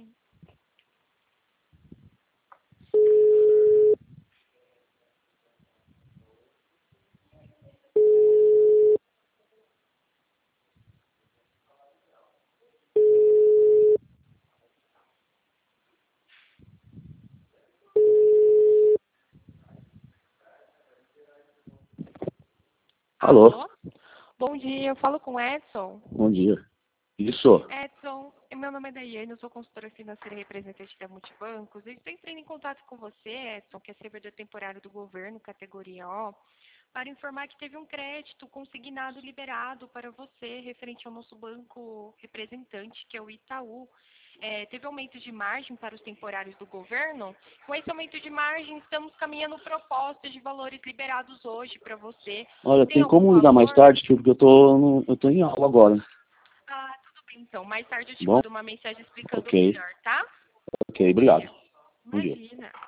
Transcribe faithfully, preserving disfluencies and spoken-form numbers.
Sim. Alô? Alô? Bom dia, eu falo com o Edson. Bom dia. Isso. Edson, meu nome é Daiane, eu sou consultora financeira e representante da Multibancos. Eu estou entrando em contato com você, Edson, que é servidor temporário do governo, categoria O, para informar que teve um crédito consignado liberado para você, referente ao nosso banco representante, que é o Itaú. É, teve aumento de margem para os temporários do governo. Com esse aumento de margem, estamos caminhando propostas de valores liberados hoje para você. Olha, Tem tem algum como ligar mais valor? tarde, tio, porque eu tô, no, eu tô em aula agora. Ah, tudo bem, então. Mais tarde eu te Bom? mando uma mensagem explicando Ok. melhor, tá? Ok, obrigado. Bom dia. Imagina.